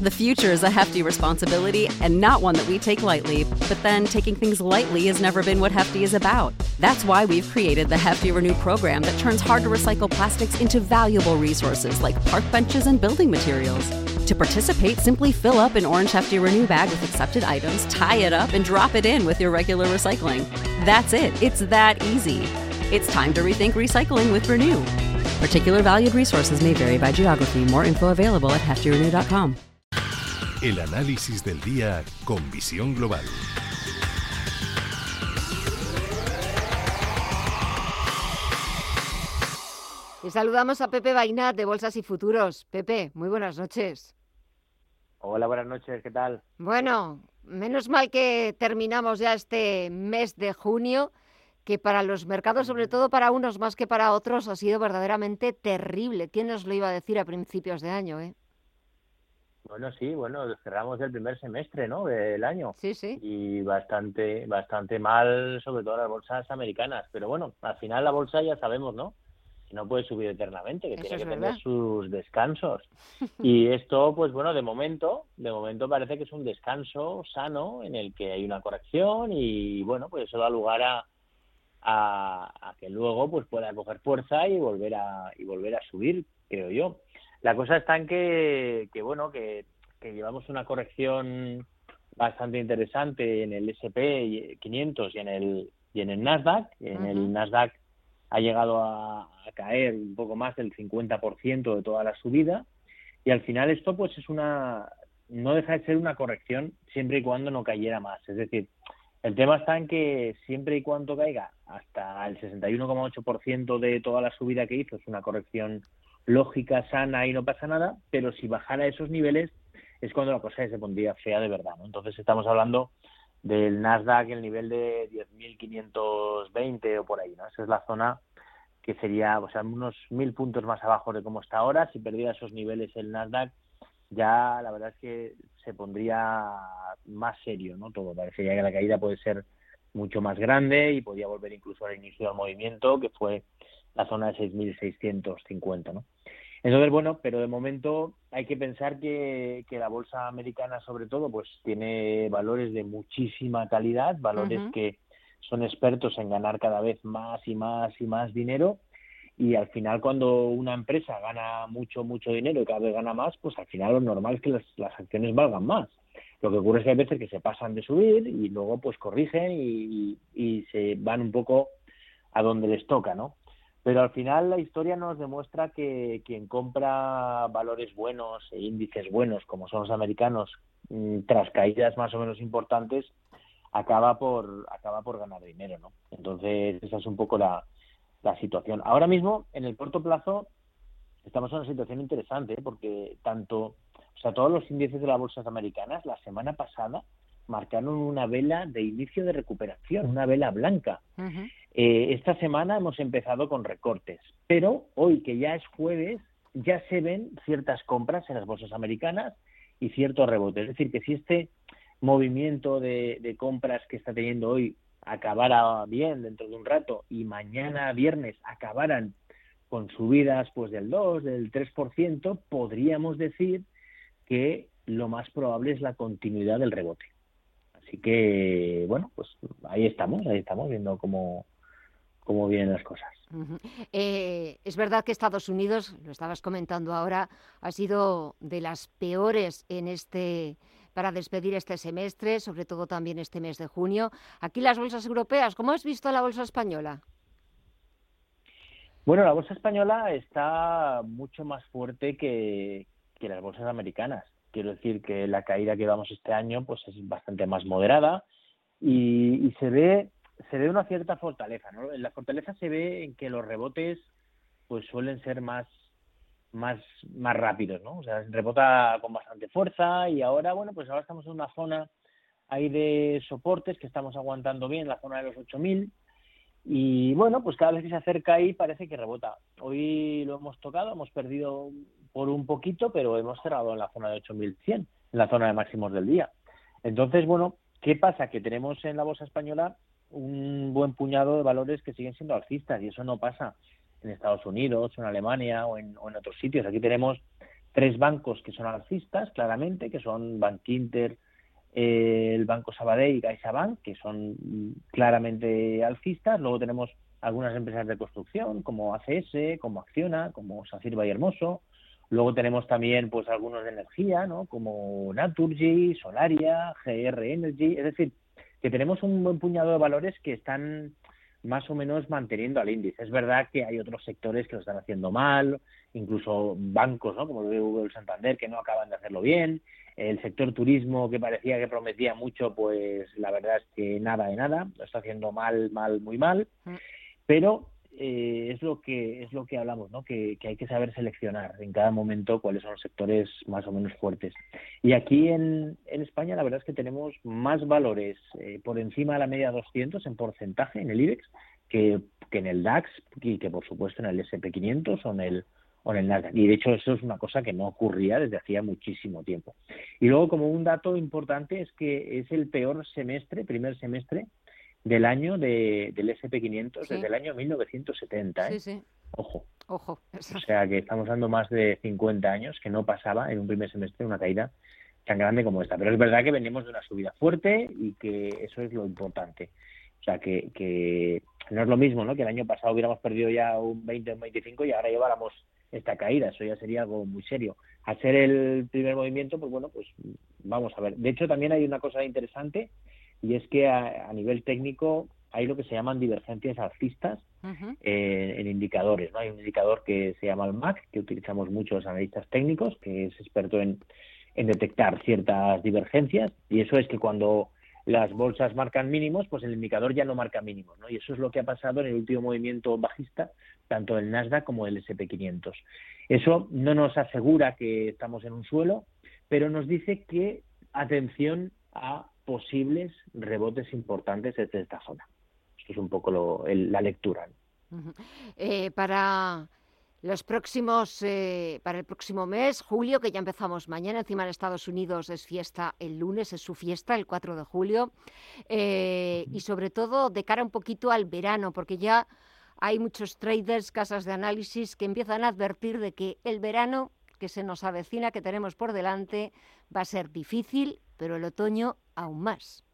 The future is a hefty responsibility and not one that we take lightly. But then taking things lightly has never been what Hefty is about. That's why we've created the Hefty Renew program that turns hard-to-recycle plastics into valuable resources like park benches and building materials. To participate, simply fill up an orange Hefty Renew bag with accepted items, tie it up, and drop it in with your regular recycling. That's it. It's that easy. It's time to rethink recycling with Renew. Particular valued resources may vary by geography. More info available at heftyrenew.com. El análisis del día con visión global. Y saludamos a Pepe Bainat de Bolsas y Futuros. Pepe, muy buenas noches. Hola, buenas noches, ¿qué tal? Bueno, menos mal que terminamos ya este mes de junio, que para los mercados, sobre todo para unos más que para otros, ha sido verdaderamente terrible. ¿Quién nos lo iba a decir a principios de año, Bueno, sí, cerramos el primer semestre, ¿no?, del año. Sí, sí. Y bastante mal, sobre todo las bolsas americanas. Pero bueno, al final la bolsa ya sabemos, ¿no?, que no puede subir eternamente, que Eso tiene es que verdad. tener sus descansos. Y esto, pues bueno, de momento parece que es un descanso sano en el que hay una corrección y bueno, pues eso da lugar a que luego pues pueda coger fuerza y volver a subir, creo yo. La cosa está en que llevamos una corrección bastante interesante en el S&P 500 y en el Nasdaq. En el Nasdaq ha llegado a caer un poco más del 50% de toda la subida, y al final esto pues no deja de ser una corrección siempre y cuando no cayera más. Es decir, el tema está en que siempre y cuando caiga hasta el 61,8% de toda la subida que hizo, es una corrección lógica, sana y no pasa nada, pero si bajara a esos niveles es cuando la cosa se pondría fea de verdad, ¿no? Entonces estamos hablando del Nasdaq, el nivel de 10.520 o por ahí, ¿no? Esa es la zona que sería, o sea, unos 1.000 puntos más abajo de cómo está ahora. Si perdiera esos niveles el Nasdaq, ya la verdad es que se pondría más serio, ¿no? Todo parecería que la caída puede ser mucho más grande y podría volver incluso al inicio del movimiento, que fue la zona de 6.650, ¿no? Entonces, bueno, pero de momento hay que pensar que la bolsa americana, sobre todo, pues tiene valores de muchísima calidad, valores que son expertos en ganar cada vez más y más y más dinero, y al final cuando una empresa gana mucho dinero y cada vez gana más, pues al final lo normal es que las acciones valgan más. Lo que ocurre es que hay veces que se pasan de subir y luego pues corrigen y se van un poco a donde les toca, ¿no? Pero al final la historia nos demuestra que quien compra valores buenos e índices buenos, como son los americanos, tras caídas más o menos importantes, acaba por ganar dinero, ¿no? Entonces esa es un poco la situación. Ahora mismo, en el corto plazo, estamos en una situación interesante, porque todos los índices de las bolsas americanas la semana pasada marcaron una vela de inicio de recuperación, una vela blanca. Esta semana hemos empezado con recortes, pero hoy, que ya es jueves, ya se ven ciertas compras en las bolsas americanas y ciertos rebotes. Es decir, que si este movimiento de compras que está teniendo hoy acabara bien dentro de un rato y mañana viernes acabaran con subidas pues del 2, del 3%, podríamos decir que lo más probable es la continuidad del rebote. Así que, bueno, pues ahí estamos viendo cómo vienen las cosas. Es verdad que Estados Unidos, lo estabas comentando ahora, ha sido de las peores para despedir este semestre, sobre todo también este mes de junio. Aquí las bolsas europeas, ¿cómo has visto la bolsa española? Bueno, la bolsa española está mucho más fuerte que las bolsas americanas. Quiero decir que la caída que vamos este año pues es bastante más moderada y se ve una cierta fortaleza, ¿no? La fortaleza se ve en que los rebotes pues suelen ser más rápidos, ¿no? O sea, rebota con bastante fuerza y ahora estamos en una zona ahí de soportes que estamos aguantando bien, la zona de los 8.000, y bueno, pues cada vez que se acerca ahí parece que rebota. Hoy lo hemos tocado, hemos perdido por un poquito, pero hemos cerrado en la zona de 8.100, en la zona de máximos del día. Entonces, bueno, ¿qué pasa? Que tenemos en la bolsa española un buen puñado de valores que siguen siendo alcistas, y eso no pasa en Estados Unidos, o en Alemania o en otros sitios. Aquí tenemos 3 bancos que son alcistas, claramente, que son Bankinter, el Banco Sabadell y CaixaBank, que son claramente alcistas. Luego tenemos algunas empresas de construcción, como ACS, como Acciona, como Sacyr Vallehermoso. Luego tenemos también pues algunos de energía, ¿no? Como Naturgy, Solaria, GR Energy. Es decir, que tenemos un buen puñado de valores que están más o menos manteniendo al índice. Es verdad que hay otros sectores que lo están haciendo mal, incluso bancos, ¿no? Como el BBVA o el Santander, que no acaban de hacerlo bien. El sector turismo, que parecía que prometía mucho, pues la verdad es que nada de nada, lo está haciendo mal, muy mal. Pero es lo que hablamos, ¿no? Que hay que saber seleccionar en cada momento cuáles son los sectores más o menos fuertes. Y aquí en España la verdad es que tenemos más valores por encima de la media 200 en porcentaje en el IBEX que en el DAX y que por supuesto en el S&P 500 o en el Nasdaq. Y de hecho eso es una cosa que no ocurría desde hacía muchísimo tiempo. Y luego, como un dato importante, es que es el peor primer semestre del año del S&P 500 desde el año 1970, ¿eh? Sí. Ojo. O sea que estamos dando más de 50 años que no pasaba en un primer semestre una caída tan grande como esta. Pero es verdad que venimos de una subida fuerte y que eso es lo importante. O sea que no es lo mismo, ¿no? Que el año pasado hubiéramos perdido ya un 20 o un 25 y ahora lleváramos esta caída. Eso ya sería algo muy serio. Al ser el primer movimiento, pues bueno, pues vamos a ver. De hecho, también hay una cosa interesante, y es que a nivel técnico hay lo que se llaman divergencias alcistas en indicadores, ¿no? Hay un indicador que se llama el MAC, que utilizamos muchos los analistas técnicos, que es experto en detectar ciertas divergencias, y eso es que cuando las bolsas marcan mínimos, pues el indicador ya no marca mínimos, ¿no? Y eso es lo que ha pasado en el último movimiento bajista, tanto del Nasdaq como del S&P 500. Eso no nos asegura que estamos en un suelo, pero nos dice que atención a posibles rebotes importantes desde esta zona. Esto es un poco la lectura, ¿no? Para los próximos, para el próximo mes, julio, que ya empezamos mañana, encima en Estados Unidos es fiesta el lunes, es su fiesta, el 4 de julio, y sobre todo de cara un poquito al verano, porque ya hay muchos traders, casas de análisis, que empiezan a advertir de que el verano que se nos avecina, que tenemos por delante, va a ser difícil, pero el otoño aún más.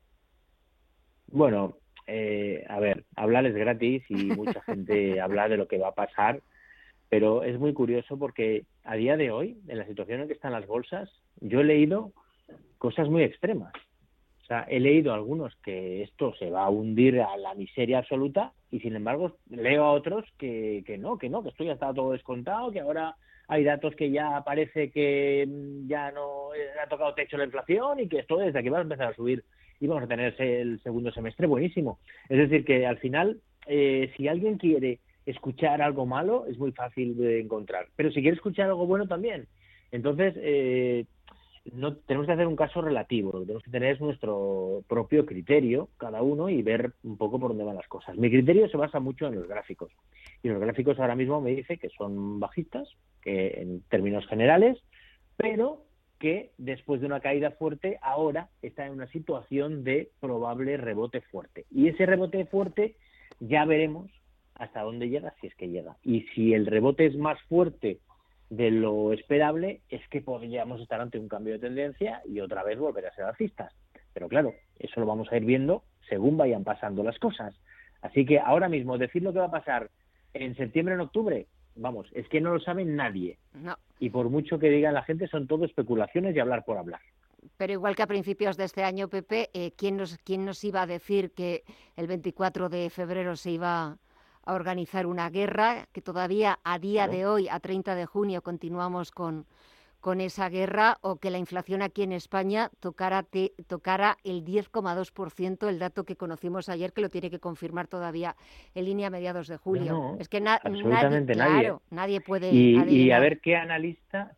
Bueno, a ver, hablar es gratis y mucha gente habla de lo que va a pasar, pero es muy curioso porque a día de hoy, en la situación en que están las bolsas, yo he leído cosas muy extremas. O sea, he leído algunos que esto se va a hundir a la miseria absoluta y, sin embargo, leo a otros que no, que esto ya está todo descontado, que ahora hay datos que ya parece que ya no ha tocado techo la inflación y que esto desde aquí va a empezar a subir y vamos a tener el segundo semestre buenísimo. Es decir, que al final, si alguien quiere escuchar algo malo, es muy fácil de encontrar. Pero si quiere escuchar algo bueno también. Entonces, no tenemos que hacer un caso relativo. Lo que tenemos que tener es nuestro propio criterio, cada uno, y ver un poco por dónde van las cosas. Mi criterio se basa mucho en los gráficos. Y los gráficos ahora mismo me dicen que son bajistas, que en términos generales, pero que después de una caída fuerte ahora está en una situación de probable rebote fuerte. Y ese rebote fuerte ya veremos hasta dónde llega, si es que llega. Y si el rebote es más fuerte de lo esperable, es que podríamos estar ante un cambio de tendencia y otra vez volver a ser alcistas. Pero claro, eso lo vamos a ir viendo según vayan pasando las cosas. Así que ahora mismo decir lo que va a pasar en septiembre, en octubre, vamos, es que no lo sabe nadie. No. Y por mucho que diga la gente, son todo especulaciones y hablar por hablar. Pero igual que a principios de este año, Pepe, ¿quién nos iba a decir que el 24 de febrero se iba a organizar una guerra, que todavía a día de hoy, a 30 de junio, continuamos con esa guerra, o que la inflación aquí en España tocara el 10,2%, el dato que conocimos ayer, que lo tiene que confirmar todavía en línea a mediados de julio? No, es que absolutamente nadie puede y a ver qué analista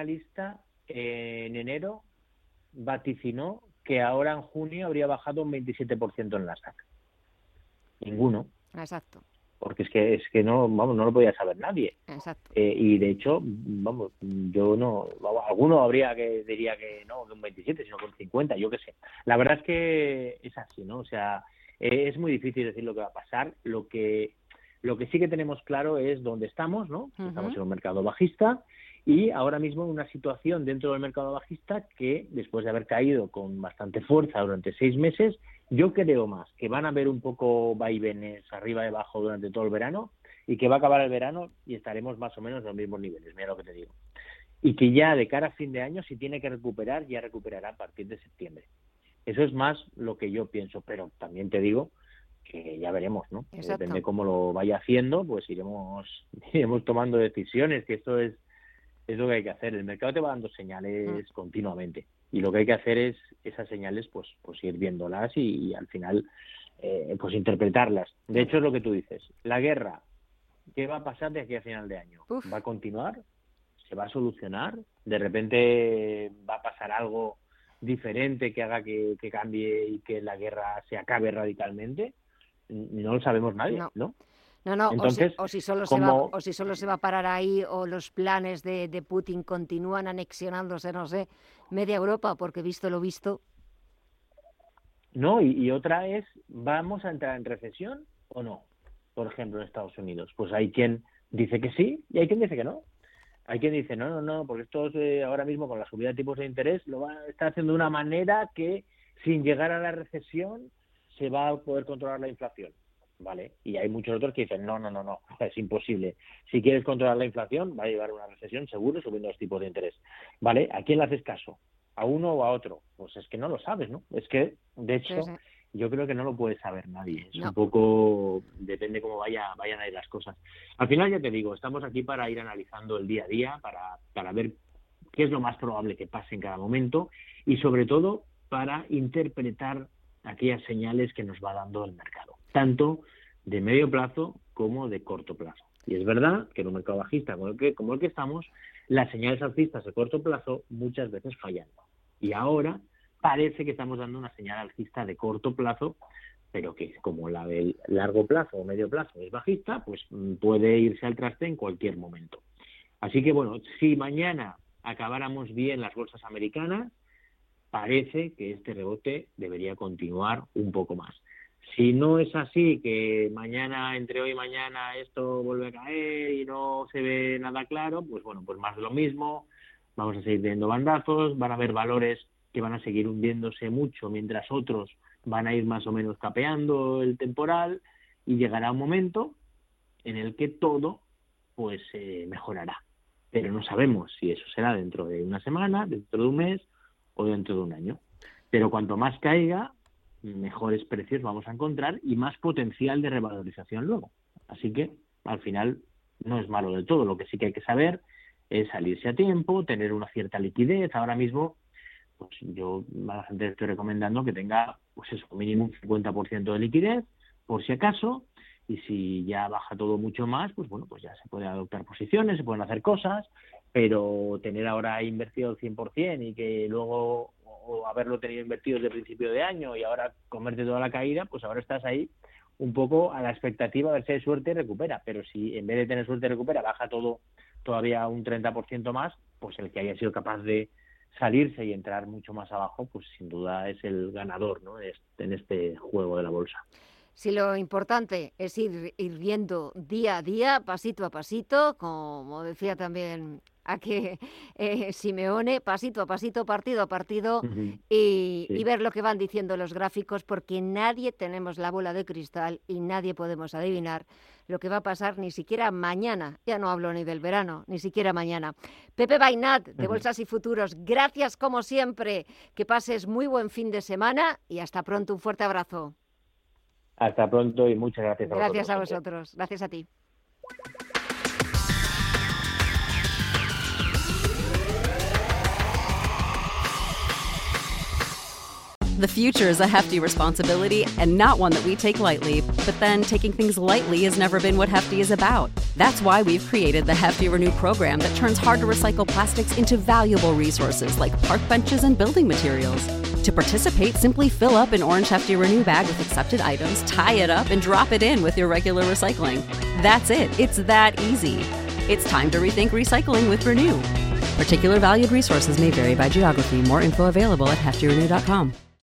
en enero vaticinó que ahora en junio habría bajado un 27% en Nasdaq. Ninguno. Exacto. Porque es que no, vamos, no lo podía saber nadie. Exacto. Y de hecho, vamos, yo no, alguno habría que diría que no, que un 27, sino que un 50, yo qué sé. La verdad es que es así, ¿no? O sea, es muy difícil decir lo que va a pasar. Lo que sí que tenemos claro es dónde estamos, ¿no? Estamos en un mercado bajista y ahora mismo en una situación dentro del mercado bajista que, después de haber caído con bastante fuerza durante 6 meses, yo creo más que van a haber un poco vaivenes arriba y abajo durante todo el verano y que va a acabar el verano y estaremos más o menos en los mismos niveles, mira lo que te digo. Y que ya de cara a fin de año, si tiene que recuperar, ya recuperará a partir de septiembre. Eso es más lo que yo pienso, pero también te digo que ya veremos, ¿no? Depende cómo lo vaya haciendo, pues iremos tomando decisiones, que esto es lo que hay que hacer. El mercado te va dando señales continuamente y lo que hay que hacer es esas señales pues ir viéndolas y al final pues interpretarlas. De hecho es lo que tú dices, la guerra, ¿qué va a pasar de aquí a final de año? ¿Va a continuar? ¿Se va a solucionar? ¿De repente va a pasar algo diferente que haga que cambie y que la guerra se acabe radicalmente? No lo sabemos nadie, ¿no? No, entonces, o si solo se va a parar ahí, o los planes de Putin continúan anexionándose, no sé, media Europa, porque visto lo visto. No, y otra es, ¿vamos a entrar en recesión o no? Por ejemplo, en Estados Unidos. Pues hay quien dice que sí y hay quien dice que no. Hay quien dice, no, porque esto ahora mismo con la subida de tipos de interés lo está haciendo de una manera que sin llegar a la recesión se va a poder controlar la inflación. ¿Vale? Y hay muchos otros que dicen, no, es imposible. Si quieres controlar la inflación, va a llevar a una recesión seguro subiendo los tipos de interés. ¿Vale? ¿A quién le haces caso? ¿A uno o a otro? Pues es que no lo sabes, ¿no? Es que, de hecho, sí. Yo creo que no lo puede saber nadie. Es un poco, depende cómo vayan a ir las cosas. Al final, ya te digo, estamos aquí para ir analizando el día a día, para ver qué es lo más probable que pase en cada momento y, sobre todo, para interpretar aquellas señales que nos va dando el mercado, tanto de medio plazo como de corto plazo. Y es verdad que en un mercado bajista como el que estamos, las señales alcistas de corto plazo muchas veces fallan. Y ahora parece que estamos dando una señal alcista de corto plazo, pero que como la del largo plazo o medio plazo es bajista, pues puede irse al traste en cualquier momento. Así que bueno, si mañana acabáramos bien las bolsas americanas, parece que este rebote debería continuar un poco más. Si no es así, que mañana, entre hoy y mañana, esto vuelve a caer y no se ve nada claro, pues bueno, pues más de lo mismo, vamos a seguir viendo bandazos, van a haber valores que van a seguir hundiéndose mucho, mientras otros van a ir más o menos capeando el temporal, y llegará un momento en el que todo pues mejorará. Pero no sabemos si eso será dentro de una semana, dentro de un mes o dentro de un año. Pero cuanto más caiga, mejores precios vamos a encontrar y más potencial de revalorización luego. Así que, al final, no es malo del todo. Lo que sí que hay que saber es salirse a tiempo, tener una cierta liquidez. Ahora mismo, pues yo a la gente estoy recomendando que tenga, pues eso, mínimo un 50% de liquidez, por si acaso, y si ya baja todo mucho más, pues bueno, pues ya se puede adoptar posiciones, se pueden hacer cosas, pero tener ahora invertido el 100% y que luego, o haberlo tenido invertido desde el principio de año y ahora comerte toda la caída, pues ahora estás ahí un poco a la expectativa de ver si hay suerte y recupera. Pero si en vez de tener suerte y recupera, baja todo todavía un 30% más, pues el que haya sido capaz de salirse y entrar mucho más abajo, pues sin duda es el ganador, ¿no?, en este juego de la bolsa. Sí, lo importante es ir viendo día a día, pasito a pasito, como decía también aquí Simeone, pasito a pasito, partido a partido, y ver lo que van diciendo los gráficos, porque nadie tenemos la bola de cristal y nadie podemos adivinar lo que va a pasar ni siquiera mañana. Ya no hablo ni del verano, ni siquiera mañana. Pepe Bainat, de Bolsas y Futuros, gracias como siempre, que pases muy buen fin de semana y hasta pronto. Un fuerte abrazo. Hasta pronto y muchas gracias a vosotros. Gracias a vosotros. Gracias a ti. The future is a hefty responsibility and not one that we take lightly. But then taking things lightly has never been what Hefty is about. That's why we've created the Hefty Renew program that turns hard-to-recycle plastics into valuable resources like park benches and building materials. To participate, simply fill up an orange Hefty Renew bag with accepted items, tie it up, and drop it in with your regular recycling. That's it. It's that easy. It's time to rethink recycling with Renew. Particular valued resources may vary by geography. More info available at heftyrenew.com.